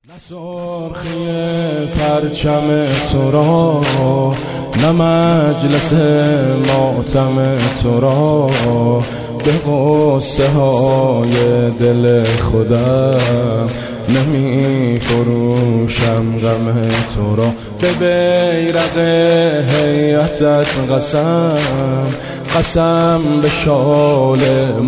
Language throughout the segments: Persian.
نه سرخی پرچم تو را، نه مجلس ماتم تو را، به غصه های دل خودم نمی فروشم غم تو را. به بیرق هیئتت قسم به شال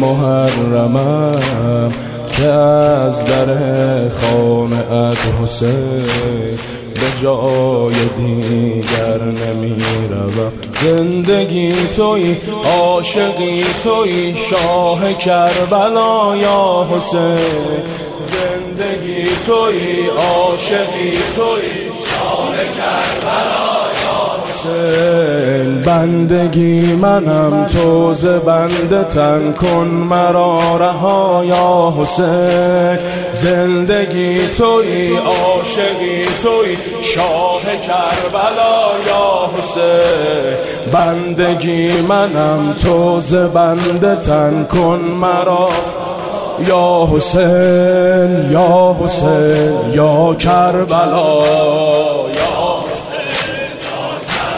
محرمم، که از در خانه‌ات حسین به جای دیگر نمی روم. زندگی توی، عاشقی توی، شاه کربلا یا حسین. زندگی توی، عاشقی توی، شاه کربلا یا حسین. بندگی منم، تو ز بنده تن کن مرا رها یا حسین. زندگی توی، عاشقی توی، شاه کربلا یا حسین. بندگی منم، تو ز بنده تن کن مرا یا حسین، یا حسین، یا کربلا، یا حسین، یا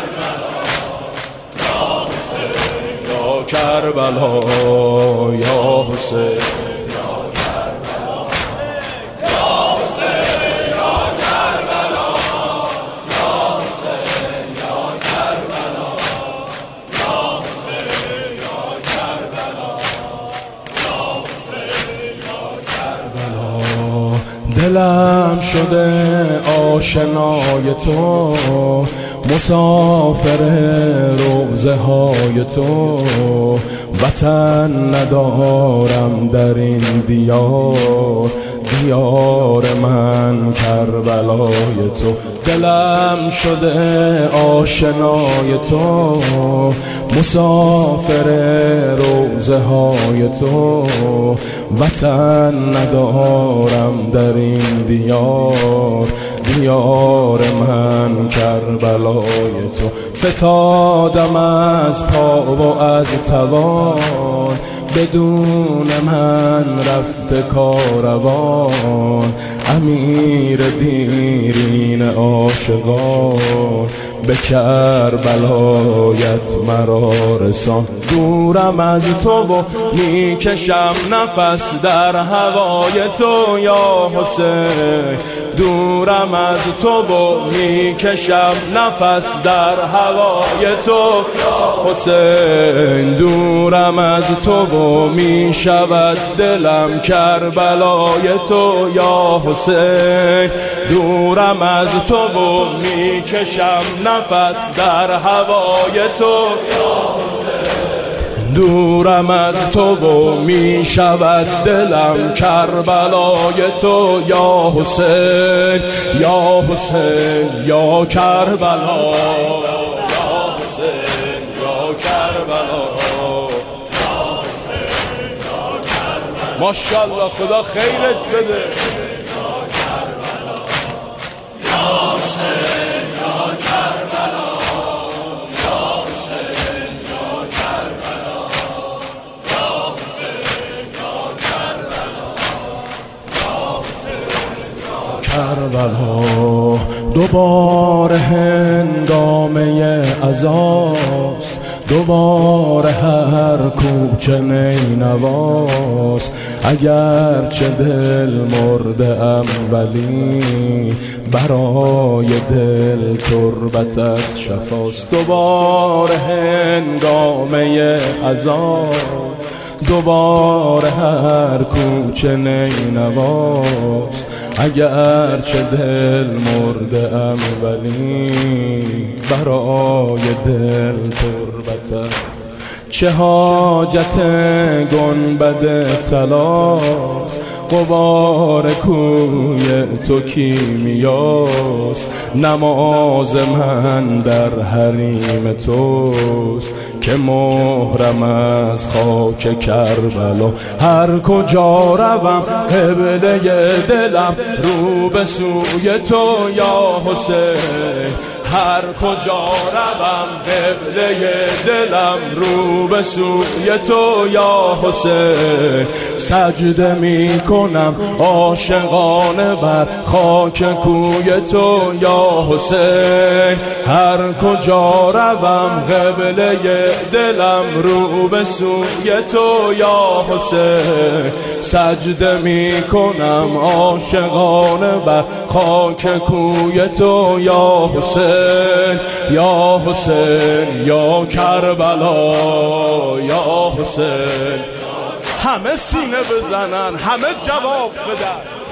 کربلا، یا حسین. دلم شده آشنای تو، مسافر روضه های تو. وطن ندارم در این دیار، دیار من کربلای تو. دلم شده آشنای تو، مسافر روضه های تو. وطن ندارم در این دیار، دیار من کربلای تو. فتادم از پا و از توان، بدون من رفت کاروان. امیر دیرین عاشقان، به کربلایت مرا رسان. دورم از تو و میکشم نفس در هوای تو یا حسین. دورم از تو و میکشم نفس در هوای تو یا حسین. دورم از تو و میشود دلم کربلای تو یا حسین. دورم از تو و میکشم نفس در هوای تو یا حسین. دورم از تو و می شود دلم کربلای تو یا حسین، یا حسین، یا کربلا، یا حسین، یا کربلا، یا حسین، یا کربلا. ماشاءالله، خدا خیرت بده. کربلا دوباره هنگامه عزاست، دوباره هر کوچه نینواست. اگرچه دل مرده ام ولی برای دل تربتت شفاست. دوباره هنگامه عزاست، دوباره هر کوچه نینواست. اگرچه دل مرده ام ولی برای دل تربتم. چه حاجت گنبد طلاست، غبار کوی تو کیمیاست. نماز من در حریم توست، که مهرم از خاک کربلا. هر کجا روم قبله دلم رو به سوی تو یا حسین. هر کجا روم قبله دلم رو به سوی تو یا حسین. سجده می کنم عاشقانه بر خاک کوی تو یا حسین. هر کجا روم قبله دلم رو به سوی تو یا حسین. سجده می کنم عاشقانه بر خاک کوی تو یا حسین. یا حسین یا کربلا یا حسین. همه سینه بزنن، همه جواب بدن.